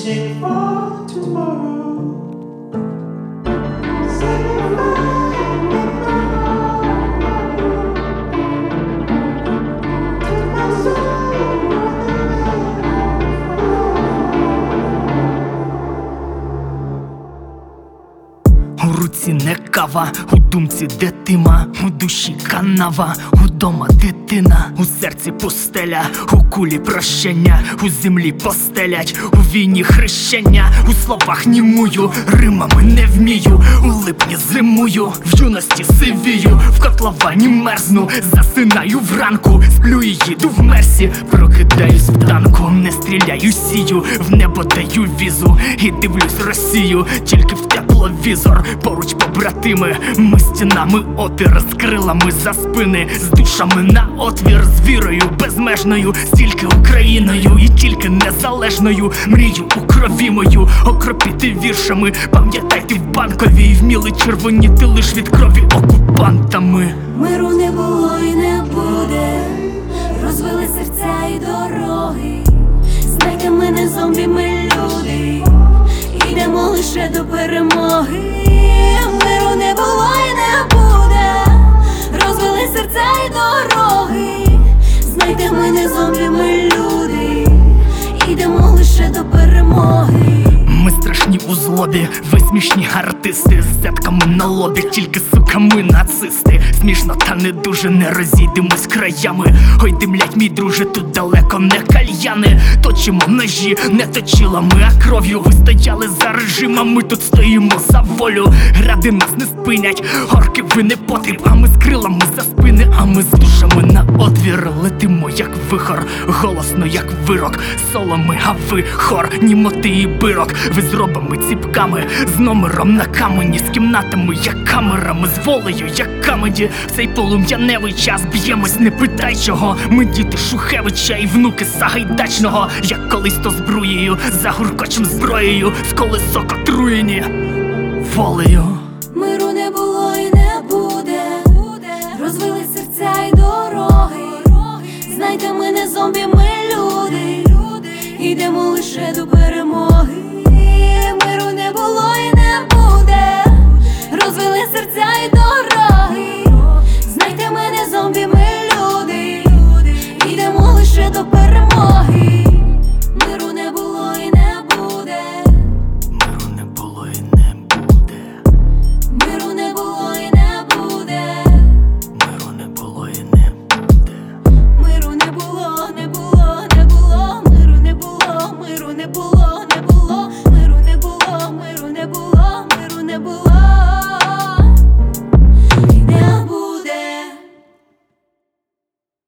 wishing for tomorrow. У руці не кава, у думці дитима, у душі канава, удома дитина, у серці пустеля, у кулі прощення, у землі постелять, у війні хрещення, у словах німую, римами не вмію, у липні зимую, в юності сивію, в котловані мерзну, засинаю вранку, сплю і їду в мерсі, прокидаюсь в танку, не стріляю, сію, в небо даю візу і дивлюсь Росію, тільки в тепловізор. Поруч побратими, ми стінами опір, з крилами за спини, з душами на отвір, з вірою безмежною, стільки Україною і тільки незалежною. Мрію у крові мою окропіти віршами. Пам'ятайте в Банковій, вміли червоніти лиш від крові окупантами. Миру не було і не буде, розвели серця і дороги. Знайте, ми не зомбі, ми люди, йдемо лише до перемоги. Миру не було і не буде, розвели серця і дороги. Знайте, ми не зомбі, ми люди, йдемо лише до перемоги. Ми страшні у злобі, ви смішні артисти, з зетками на лобі, тільки сука ми нацисти. Смішно та не дуже, не розійдемось краями. Ой, димлять, мій друже, тут далеко не кальяни. Точимо ножі, не точила ми, а кров'ю. Ви стояли за режим, а ми тут стоїмо за волю. Гради нас не спинять, горки ви не потріб. А ми з крилами за спини, а ми з душами на отвір. Летимо як вихор, голосно як вирок. Соло ми, а ви хор, німоти і бирок. Ви з робами, ціпками, з номером на камені, з кімнатами, як камерами, з волею, як камеді. В цей полум'яневий час б'ємось, не питай чого. Ми діти Шухевича і внуки Сагайдачного. Як колись то збруєю, за гуркочем зброєю, з колесок отруєні волею.